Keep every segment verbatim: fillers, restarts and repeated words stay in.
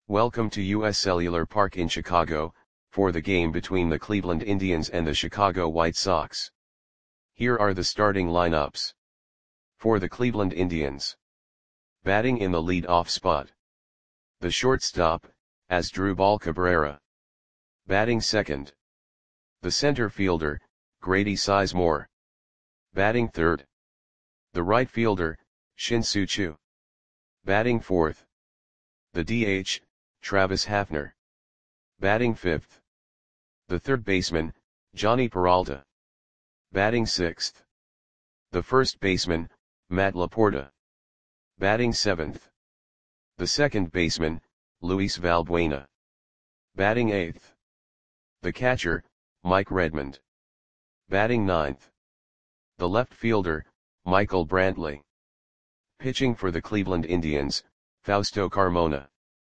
Welcome to U S Cellular Park in Chicago, for the game between the Cleveland Indians and the Chicago White Sox. Here are the starting lineups. For the Cleveland Indians. Batting in the lead-off spot. The shortstop, Asdrubal Cabrera. Batting second. The center fielder, Grady Sizemore. Batting third. The right fielder, Shin-Soo Choo. Batting fourth. The D H, Travis Hafner. Batting fifth. The third baseman, Jhonny Peralta. Batting sixth. The first baseman, Matt Laporta. Batting seventh. The second baseman, Luis Valbuena. Batting eighth. The catcher, Mike Redmond. Batting ninth. The left fielder, Michael Brantley. Pitching for the Cleveland Indians, Fausto Carmona.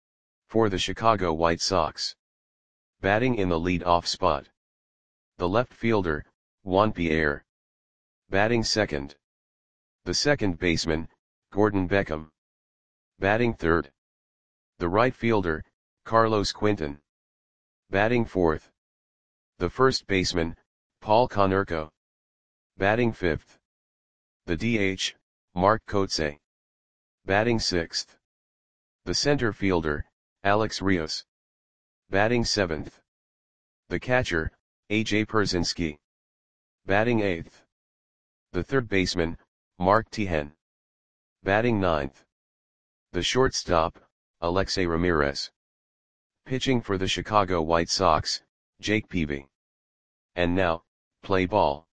For the Chicago White Sox. Batting in the lead-off spot. The left fielder, Juan Pierre. Batting second. The second baseman, Gordon Beckham. Batting third. The right fielder, Carlos Quinton. Batting fourth. The first baseman, Paul Konerko. Batting fifth. The D H, Mark Kotsay. Batting sixth. The center fielder, Alex Rios. Batting seventh. The catcher, A J Pierzynski. Batting eighth. The third baseman, Mark Teahen. Batting ninth. The shortstop, Alexei Ramirez. Pitching for the Chicago White Sox, Jake Peavy. And now, play ball.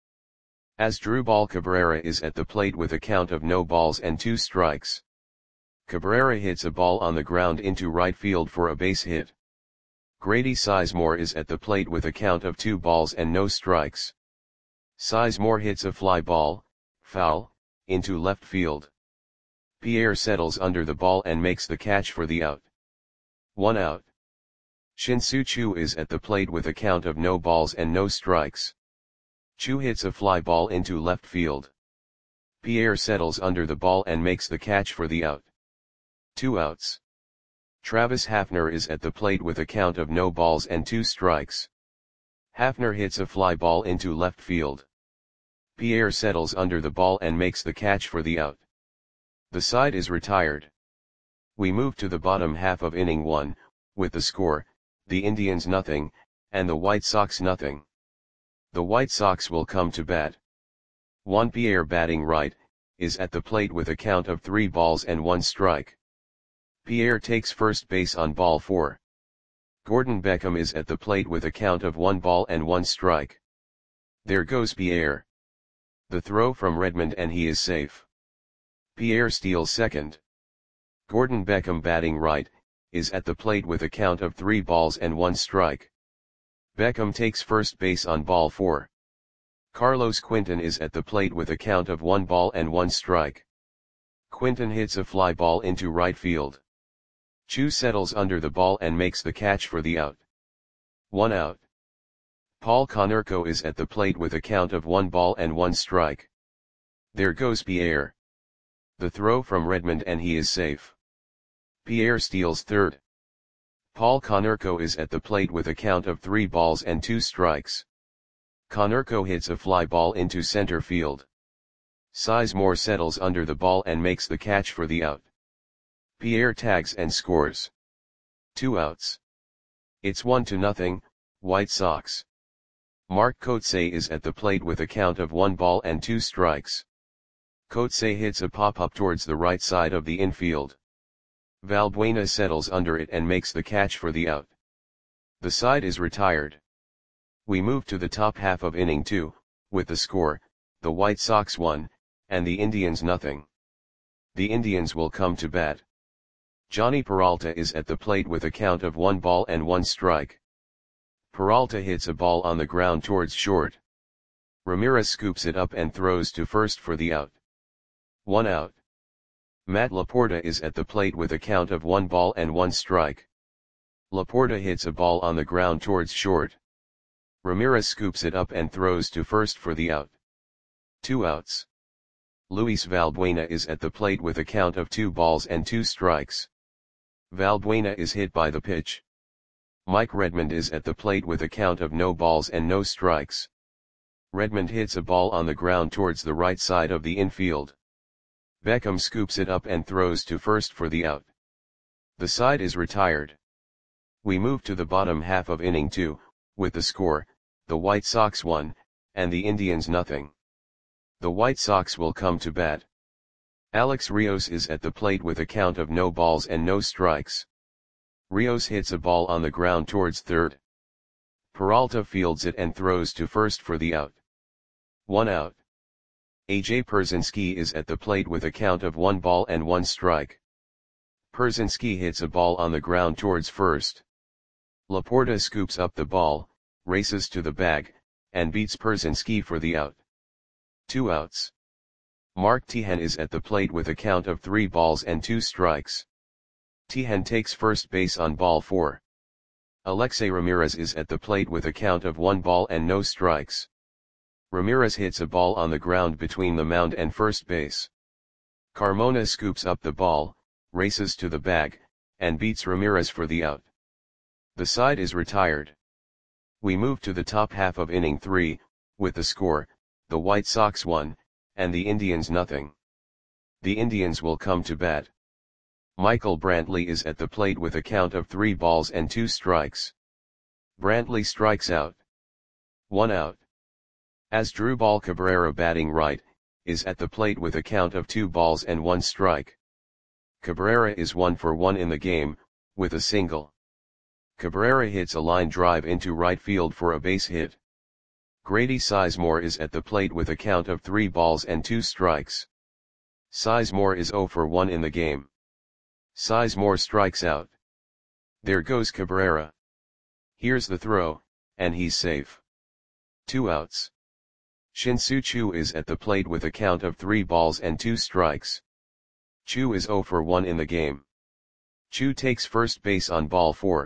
Asdrubal Cabrera is at the plate with a count of no balls and two strikes. Cabrera hits a ball on the ground into right field for a base hit. Grady Sizemore is at the plate with a count of two balls and no strikes. Sizemore hits a fly ball, foul, into left field. Pierre settles under the ball and makes the catch for the out. One out. Shin-Soo Choo is at the plate with a count of no balls and no strikes. Choo hits a fly ball into left field. Pierre settles under the ball and makes the catch for the out. Two outs. Travis Hafner is at the plate with a count of no balls and two strikes. Hafner hits a fly ball into left field. Pierre settles under the ball and makes the catch for the out. The side is retired. We move to the bottom half of inning one, with the score, the Indians nothing, and the White Sox nothing. The White Sox will come to bat. Juan Pierre, batting right, is at the plate with a count of three balls and one strike. Pierre takes first base on ball four. Gordon Beckham is at the plate with a count of one ball and one strike. There goes Pierre. The throw from Redmond and he is safe. Pierre steals second. Gordon Beckham, batting right, is at the plate with a count of three balls and one strike. Beckham takes first base on ball four. Carlos Quinton is at the plate with a count of one ball and one strike. Quinton hits a fly ball into right field. Choo settles under the ball and makes the catch for the out. One out. Paul Konerko is at the plate with a count of one ball and one strike. There goes Pierre. The throw from Redmond and he is safe. Pierre steals third. Paul Konerko is at the plate with a count of three balls and two strikes. Konerko hits a fly ball into center field. Sizemore settles under the ball and makes the catch for the out. Pierre tags and scores. Two outs. It's one to nothing, White Sox. Mark Kotsay is at the plate with a count of one ball and two strikes. Kotsay hits a pop-up towards the right side of the infield. Valbuena settles under it and makes the catch for the out. The side is retired. We move to the top half of inning two, with the score, the White Sox one, and the Indians nothing. The Indians will come to bat. Jhonny Peralta is at the plate with a count of one ball and one strike. Peralta hits a ball on the ground towards short. Ramirez scoops it up and throws to first for the out. One out. Matt Laporta is at the plate with a count of one ball and one strike. Laporta hits a ball on the ground towards short. Ramirez scoops it up and throws to first for the out. Two outs. Luis Valbuena is at the plate with a count of two balls and two strikes. Valbuena is hit by the pitch. Mike Redmond is at the plate with a count of no balls and no strikes. Redmond hits a ball on the ground towards the right side of the infield. Beckham scoops it up and throws to first for the out. The side is retired. We move to the bottom half of inning two, with the score, the White Sox one, and the Indians nothing. The White Sox will come to bat. Alex Rios is at the plate with a count of no balls and no strikes. Rios hits a ball on the ground towards third. Peralta fields it and throws to first for the out. One out. A J Pierzynski is at the plate with a count of one ball and one strike. Pierzynski hits a ball on the ground towards first. Laporta scoops up the ball, races to the bag, and beats Pierzynski for the out. Two outs. Mark Tejan is at the plate with a count of three balls and two strikes. Tejan takes first base on ball four. Alexei Ramirez is at the plate with a count of one ball and no strikes. Ramirez hits a ball on the ground between the mound and first base. Carmona scoops up the ball, races to the bag, and beats Ramirez for the out. The side is retired. We move to the top half of inning three, with the score, the White Sox one, and the Indians nothing. The Indians will come to bat. Michael Brantley is at the plate with a count of three balls and two strikes. Brantley strikes out. One out. Asdrubal Cabrera, batting right, is at the plate with a count of two balls and one strike. Cabrera is one for one in the game, with a single. Cabrera hits a line drive into right field for a base hit. Grady Sizemore is at the plate with a count of three balls and two strikes. Sizemore is zero for one in the game. Sizemore strikes out. There goes Cabrera. Here's the throw, and he's safe. Two outs. Shin-Soo Choo is at the plate with a count of three balls and two strikes. Choo is zero for one in the game. Choo takes first base on ball four.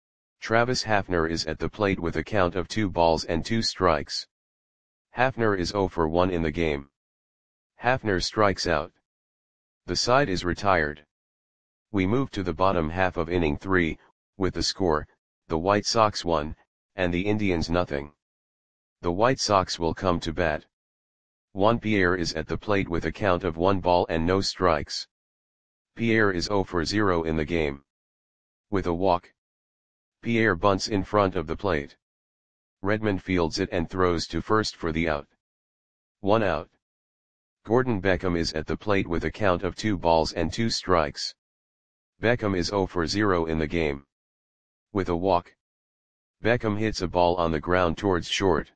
Travis Hafner is at the plate with a count of two balls and two strikes. Hafner is zero for one in the game. Hafner strikes out. The side is retired. We move to the bottom half of inning three, with the score, the White Sox one, and the Indians nothing. The White Sox will come to bat. Juan Pierre is at the plate with a count of one ball and no strikes. Pierre is zero for zero in the game. With a walk, Pierre bunts in front of the plate. Redmond fields it and throws to first for the out. One out. Gordon Beckham is at the plate with a count of two balls and two strikes. Beckham is zero for zero in the game. With a walk, Beckham hits a ball on the ground towards short.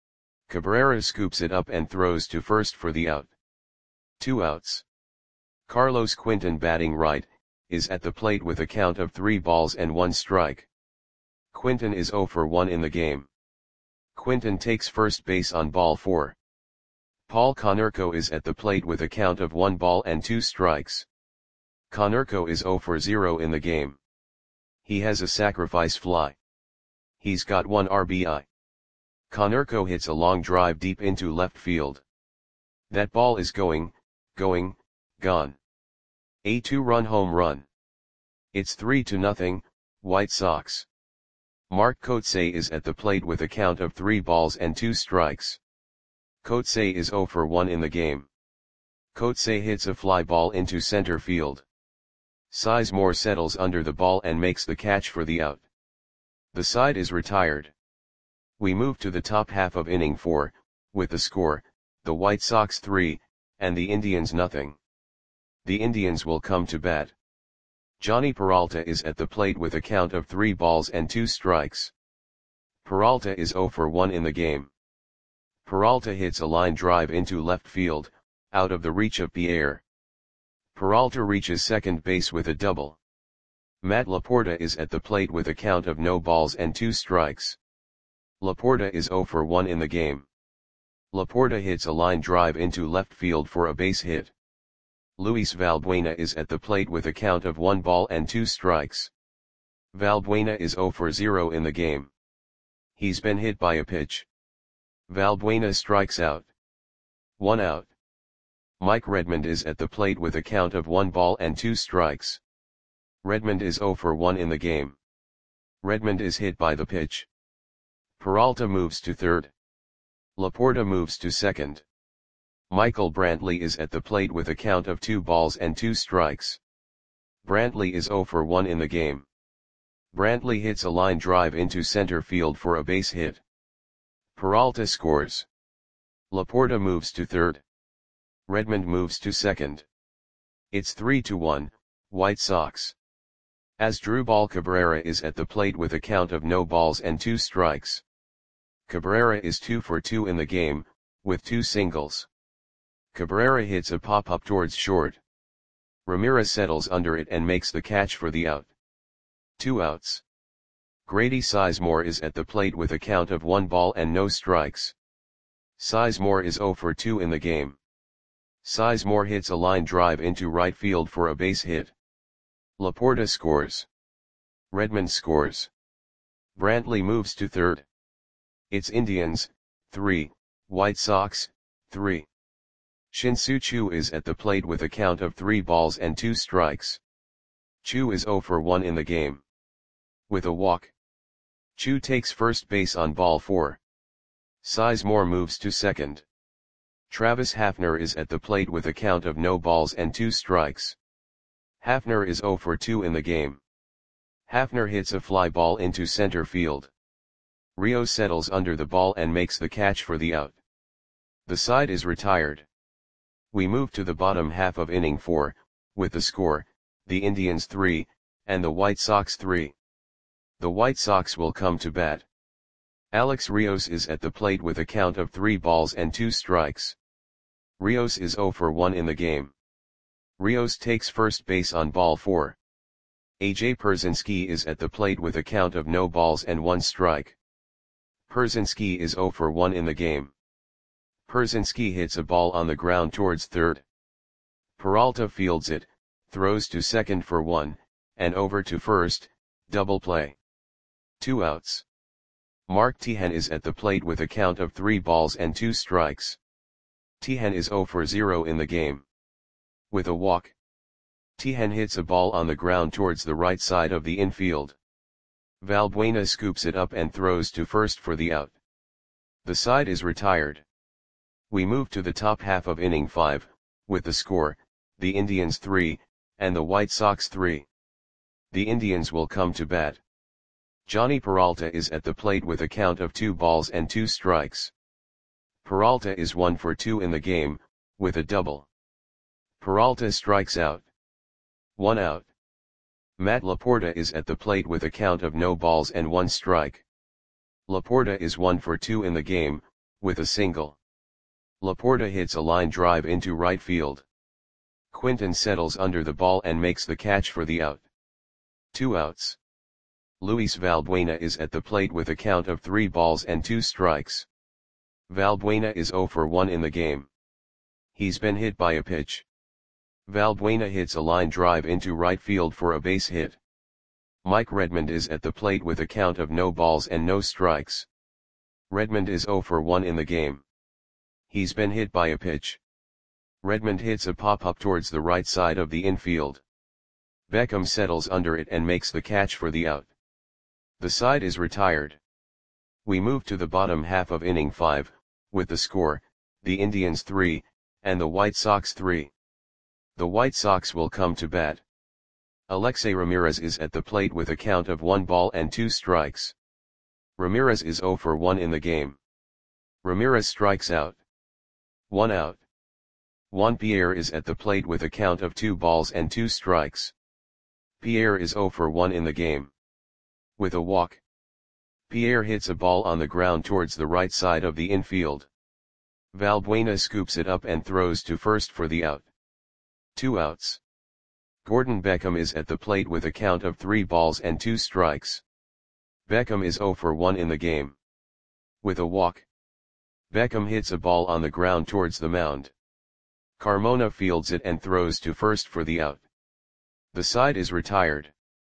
Cabrera scoops it up and throws to first for the out. Two outs. Carlos Quinton, batting right, is at the plate with a count of three balls and one strike. Quinton is zero for one in the game. Quinton takes first base on ball four. Paul Konerko is at the plate with a count of one ball and two strikes. Konerko is zero for zero in the game. He has a sacrifice fly. He's got one R B I. Konerko hits a long drive deep into left field. That ball is going, going, gone. A two-run home run. It's three to nothing, White Sox. Mark Kotsay is at the plate with a count of three balls and two strikes. Kotsay is zero for one in the game. Kotsay hits a fly ball into center field. Sizemore settles under the ball and makes the catch for the out. The side is retired. We move to the top half of inning four, with the score, the White Sox three, and the Indians nothing. The Indians will come to bat. Johnny Peralta is at the plate with a count of three balls and two strikes. Peralta is zero for one in the game. Peralta hits a line drive into left field, out of the reach of Pierre. Peralta reaches second base with a double. Matt Laporta is at the plate with a count of no balls and two strikes. Laporta is zero for one in the game. Laporta hits a line drive into left field for a base hit. Luis Valbuena is at the plate with a count of one ball and two strikes. Valbuena is zero for zero in the game. He's been hit by a pitch. Valbuena strikes out. One out. Mike Redmond is at the plate with a count of one ball and two strikes. Redmond is zero for one in the game. Redmond is hit by the pitch. Peralta moves to third. Laporta moves to second. Michael Brantley is at the plate with a count of two balls and two strikes. Brantley is zero for one in the game. Brantley hits a line drive into center field for a base hit. Peralta scores. Laporta moves to third. Redmond moves to second. It's three to one, White Sox. Asdrubal Cabrera is at the plate with a count of no balls and two strikes. Cabrera is two for two in the game, with two singles. Cabrera hits a pop-up towards short. Ramirez settles under it and makes the catch for the out. Two outs. Grady Sizemore is at the plate with a count of one ball and no strikes. Sizemore is zero for two in the game. Sizemore hits a line drive into right field for a base hit. Laporta scores. Redmond scores. Brantley moves to third. It's Indians, three, White Sox, three. Shin-Soo Choo is at the plate with a count of three balls and two strikes. Choo is zero for one in the game. With a walk. Choo takes first base on ball four. Sizemore moves to second. Travis Hafner is at the plate with a count of no balls and two strikes. Hafner is zero for two in the game. Hafner hits a fly ball into center field. Rios settles under the ball and makes the catch for the out. The side is retired. We move to the bottom half of inning four, with the score, the Indians three, and the White Sox three. The White Sox will come to bat. Alex Rios is at the plate with a count of three balls and two strikes. Rios is zero for one in the game. Rios takes first base on ball four. A J Pierzynski is at the plate with a count of no balls and one strike. Pierzynski is zero for one in the game. Pierzynski hits a ball on the ground towards third. Peralta fields it, throws to second for one, and over to first, double play. Two outs. Mark Teahen is at the plate with a count of three balls and two strikes. Teahen is zero for zero in the game. With a walk. Teahen hits a ball on the ground towards the right side of the infield. Valbuena scoops it up and throws to first for the out. The side is retired. We move to the top half of inning five, with the score, the Indians three, and the White Sox three. The Indians will come to bat. Johnny Peralta is at the plate with a count of two balls and two strikes. Peralta is one for two in the game, with a double. Peralta strikes out. One out. Matt Laporta is at the plate with a count of no balls and one strike. Laporta is one for two in the game, with a single. Laporta hits a line drive into right field. Quinton settles under the ball and makes the catch for the out. Two outs. Luis Valbuena is at the plate with a count of three balls and two strikes. Valbuena is zero for one in the game. He's been hit by a pitch. Valbuena hits a line drive into right field for a base hit. Mike Redmond is at the plate with a count of no balls and no strikes. Redmond is zero for one in the game. He's been hit by a pitch. Redmond hits a pop-up towards the right side of the infield. Beckham settles under it and makes the catch for the out. The side is retired. We move to the bottom half of inning five, with the score, the Indians three, and the White Sox three. The White Sox will come to bat. Alexei Ramirez is at the plate with a count of one ball and two strikes. Ramirez is zero for one in the game. Ramirez strikes out. One out. Juan Pierre is at the plate with a count of two balls and two strikes. Pierre is zero for one in the game. With a walk. Pierre hits a ball on the ground towards the right side of the infield. Valbuena scoops it up and throws to first for the out. Two outs. Gordon Beckham is at the plate with a count of three balls and two strikes. Beckham is zero for one in the game. With a walk. Beckham hits a ball on the ground towards the mound. Carmona fields it and throws to first for the out. The side is retired.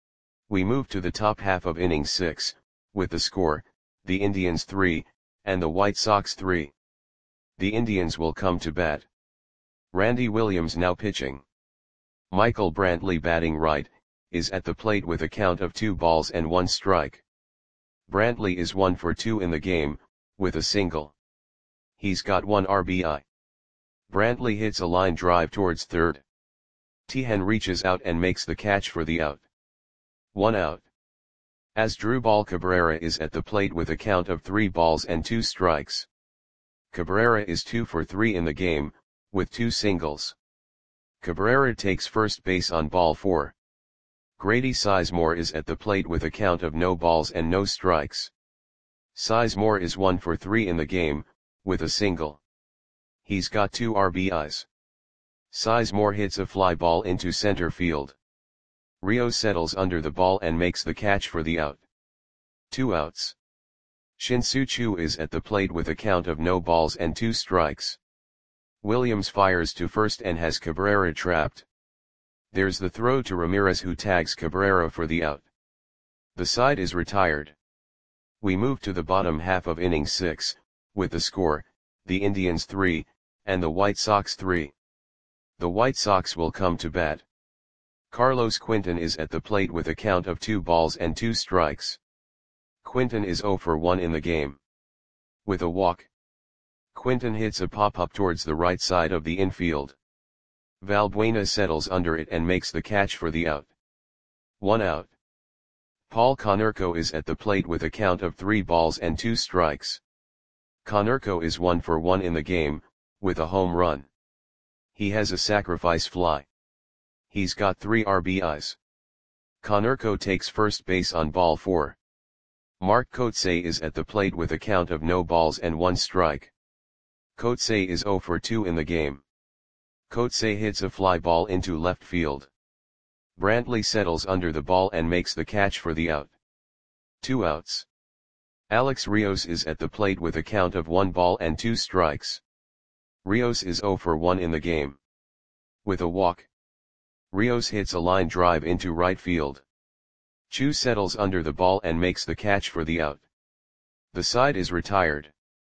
We move to the top half of inning six, with the score, the Indians three, and the White Sox three. The Indians will come to bat. Randy Williams now pitching. Michael Brantley batting right, is at the plate with a count of two balls and one strike. Brantley is one for two in the game, with a single. He's got one R B I. Brantley hits a line drive towards third. Tehan reaches out and makes the catch for the out. One out. Asdrubal Cabrera is at the plate with a count of three balls and two strikes. Cabrera is two for three in the game, with two singles. Cabrera takes first base on ball four. Grady Sizemore is at the plate with a count of no balls and no strikes. Sizemore is one for three in the game, with a single. He's got two R B Is. Sizemore hits a fly ball into center field. Rios settles under the ball and makes the catch for the out. Two outs. Shin-Soo Choo is at the plate with a count of no balls and two strikes. Williams fires to first and has Cabrera trapped. There's the throw to Ramirez, who tags Cabrera for the out. The side is retired. We move to the bottom half of inning six, with the score, the Indians three, and the White Sox three. The White Sox will come to bat. Carlos Quinton is at the plate with a count of two balls and two strikes. Quinton is zero for one in the game. With a walk. Quinton hits a pop-up towards the right side of the infield. Valbuena settles under it and makes the catch for the out. One out. Paul Konerko is at the plate with a count of three balls and two strikes. Konerko is one for one in the game, with a home run. He has a sacrifice fly. He's got three R B Is. Konerko takes first base on ball four. Mark Kotsay is at the plate with a count of no balls and one strike. Kotsay is zero for two in the game. Kotsay hits a fly ball into left field. Brantley settles under the ball and makes the catch for the out. Two outs. Alex Rios is at the plate with a count of one ball and two strikes. Rios is zero for one in the game. With a walk. Rios hits a line drive into right field. Choo settles under the ball and makes the catch for the out. The side is retired.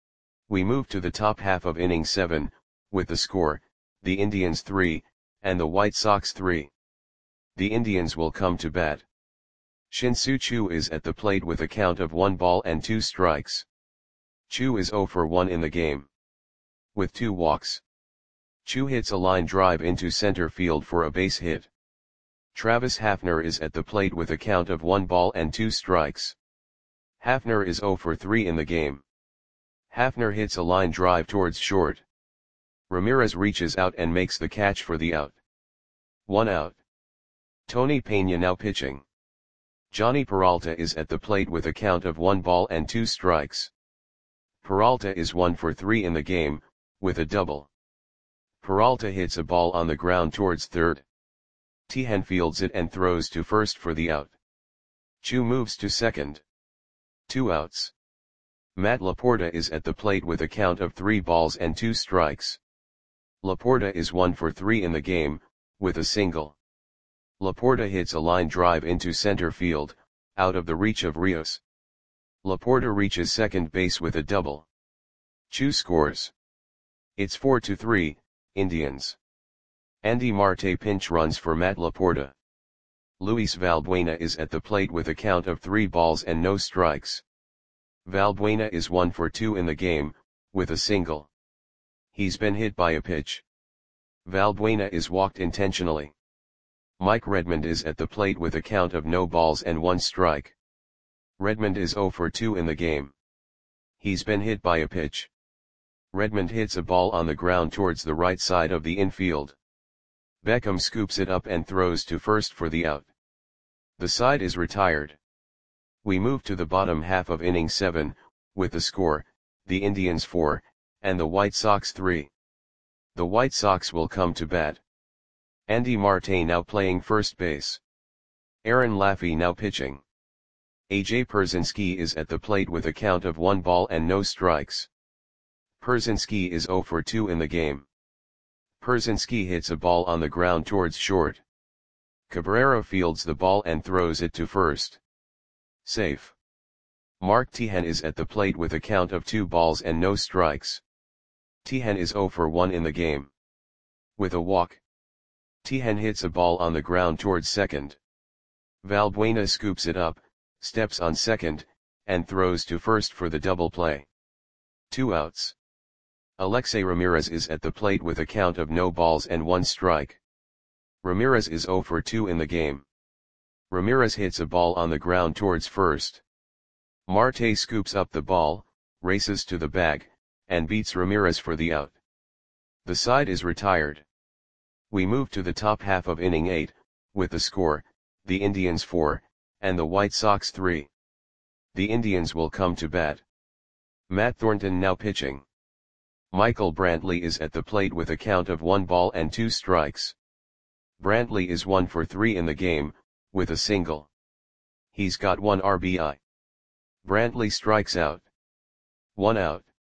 We move to the top half of inning seven, with the score, the Indians three, and the White Sox three. The Indians will come to bat. Shin-Soo Choo is at the plate with a count of one ball and two strikes. Choo is zero for one in the game. With two walks. Choo hits a line drive into center field for a base hit. Travis Hafner is at the plate with a count of one ball and two strikes. Hafner is zero for three in the game. Hafner hits a line drive towards short. Ramirez reaches out and makes the catch for the out. One out. Tony Peña now pitching. Johnny Peralta is at the plate with a count of one ball and two strikes. Peralta is one for three in the game, with a double. Peralta hits a ball on the ground towards third. Tehan fields it and throws to first for the out. Choo moves to second. Two outs. Matt Laporta is at the plate with a count of three balls and two strikes. Laporta is one for three in the game, with a single. Laporta hits a line drive into center field, out of the reach of Rios. Laporta reaches second base with a double. Choo scores. It's four to three, Indians. Andy Marte pinch runs for Matt Laporta. Luis Valbuena is at the plate with a count of three balls and no strikes. Valbuena is one for two in the game, with a single. He's been hit by a pitch. Valbuena is walked intentionally. Mike Redmond is at the plate with a count of no balls and one strike. Redmond is zero for two in the game. He's been hit by a pitch. Redmond hits a ball on the ground towards the right side of the infield. Beckham scoops it up and throws to first for the out. The side is retired. We move to the bottom half of inning seven, with the score, the Indians four, and the White Sox three. The White Sox will come to bat. Andy Marte now playing first base. Aaron Laffey now pitching. A J Pierzynski is at the plate with a count of one ball and no strikes. Pierzynski is zero for two in the game. Pierzynski hits a ball on the ground towards short. Cabrera fields the ball and throws it to first. Safe. Mark Tehan is at the plate with a count of two balls and no strikes. Tehan is zero for one in the game. With a walk. Tehan hits a ball on the ground towards second. Valbuena scoops it up, steps on second, and throws to first for the double play. Two outs. Alexei Ramirez is at the plate with a count of no balls and one strike. Ramirez is oh for two in the game. Ramirez hits a ball on the ground towards first. Marte scoops up the ball, races to the bag, and beats Ramirez for the out. The side is retired. We move to the top half of inning eight, with the score, the Indians four, and the White Sox three. The Indians will come to bat. Matt Thornton now pitching. Michael Brantley is at the plate with a count of one ball and two strikes. Brantley is one for three in the game, with a single. He's got one R B I. Brantley strikes out. One out.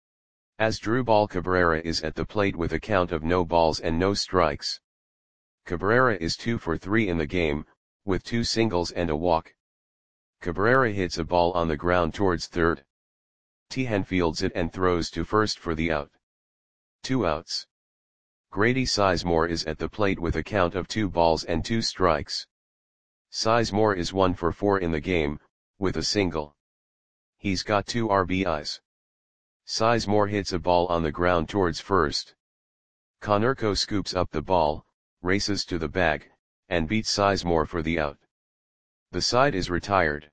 Asdrubal Cabrera is at the plate with a count of no balls and no strikes. Cabrera is two for three in the game, with two singles and a walk. Cabrera hits a ball on the ground towards third. Tejan fields it and throws to first for the out. Two outs. Grady Sizemore is at the plate with a count of two balls and two strikes. Sizemore is one for four in the game, with a single. He's got two R B Is. Sizemore hits a ball on the ground towards first. Konerko scoops up the ball, races to the bag, and beats Sizemore for the out. The side is retired.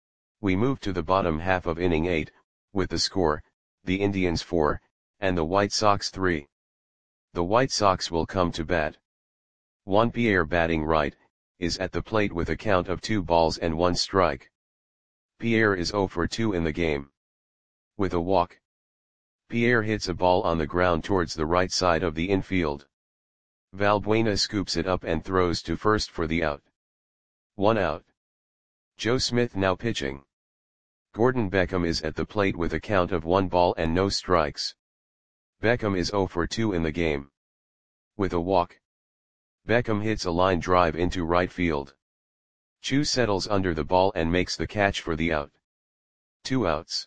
We move to the bottom half of inning eight, with the score, the Indians four, and the White Sox three. The White Sox will come to bat. Juan Pierre batting right, is at the plate with a count of two balls and one strike. Pierre is oh for two in the game. With a walk. Pierre hits a ball on the ground towards the right side of the infield. Valbuena scoops it up and throws to first for the out. One out. Joe Smith now pitching. Gordon Beckham is at the plate with a count of one ball and no strikes. Beckham is oh for two in the game. With a walk. Beckham hits a line drive into right field. Chu settles under the ball and makes the catch for the out. Two outs.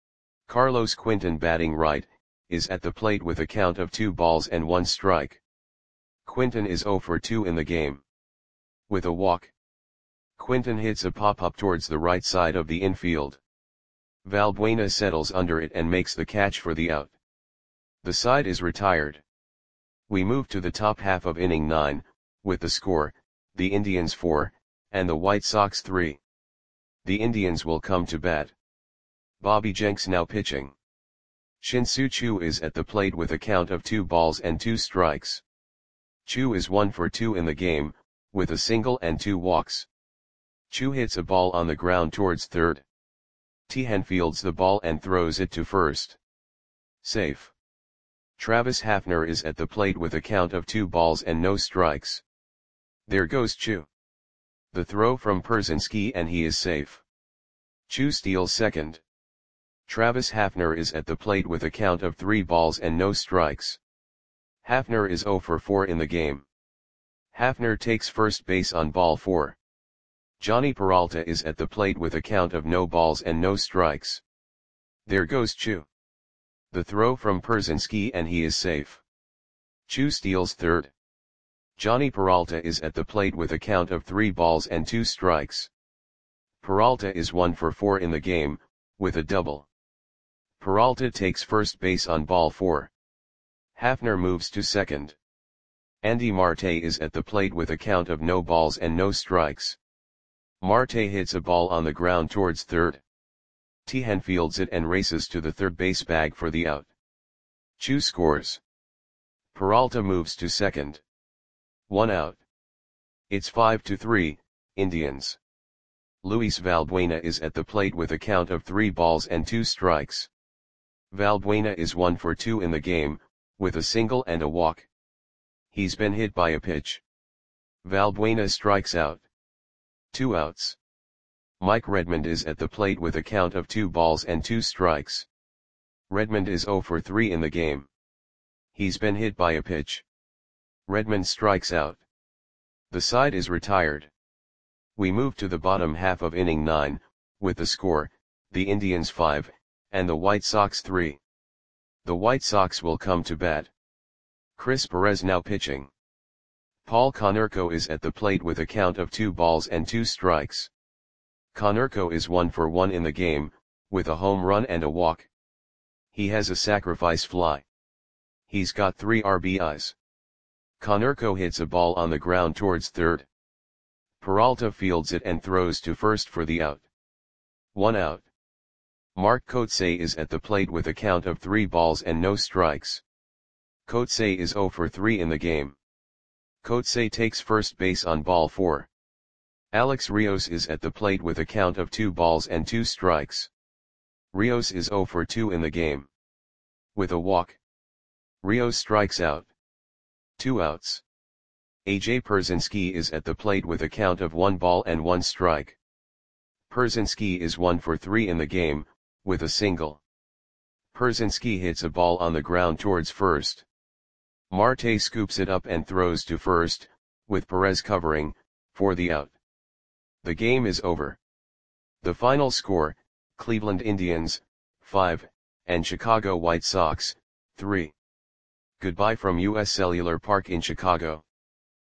Carlos Quinton batting right, is at the plate with a count of two balls and one strike. Quinton is oh for two in the game. With a walk. Quinton hits a pop-up towards the right side of the infield. Valbuena settles under it and makes the catch for the out. The side is retired. We move to the top half of inning nine, with the score, the Indians four, and the White Sox three. The Indians will come to bat. Bobby Jenks now pitching. Shin-Soo Choo is at the plate with a count of two balls and two strikes. Choo is one for two in the game, with a single and two walks. Choo hits a ball on the ground towards third. Tejan fields the ball and throws it to first. Safe. Travis Hafner is at the plate with a count of two balls and no strikes. There goes Choo. The throw from Pierzynski and he is safe. Choo steals second. Travis Hafner is at the plate with a count of three balls and no strikes. Hafner is oh for four in the game. Hafner takes first base on ball four. Johnny Peralta is at the plate with a count of no balls and no strikes. There goes Choo. The throw from Pierzynski and he is safe. Choo steals third. Johnny Peralta is at the plate with a count of three balls and two strikes. Peralta is one for four in the game, with a double. Peralta takes first base on ball four. Hafner moves to second. Andy Marte is at the plate with a count of no balls and no strikes. Marte hits a ball on the ground towards third. Tejan fields it and races to the third base bag for the out. Choo scores. Peralta moves to second. One out. It's five to three, Indians. Luis Valbuena is at the plate with a count of three balls and two strikes. Valbuena is one for two in the game, with a single and a walk. He's been hit by a pitch. Valbuena strikes out. Two outs. Mike Redmond is at the plate with a count of two balls and two strikes. Redmond is oh for three in the game. He's been hit by a pitch. Redmond strikes out. The side is retired. We move to the bottom half of inning nine, with the score, the Indians five, and the White Sox three. The White Sox will come to bat. Chris Perez now pitching. Paul Konerko is at the plate with a count of two balls and two strikes. Konerko is one for one in the game, with a home run and a walk. He has a sacrifice fly. He's got three R B Is. Konerko hits a ball on the ground towards third. Peralta fields it and throws to first for the out. One out. Mark Kotsay is at the plate with a count of three balls and no strikes. Kotsay is zero for three in the game. Kotsay takes first base on ball four. Alex Rios is at the plate with a count of two balls and two strikes. Rios is zero for two in the game. With a walk. Rios strikes out. Two outs. A J Pierzynski is at the plate with a count of one ball and one strike. Pierzynski is one for three in the game, with a single. Pierzynski hits a ball on the ground towards first. Marte scoops it up and throws to first, with Perez covering, for the out. The game is over. The final score, Cleveland Indians, five, and Chicago White Sox, three. Goodbye from U S Cellular Park in Chicago.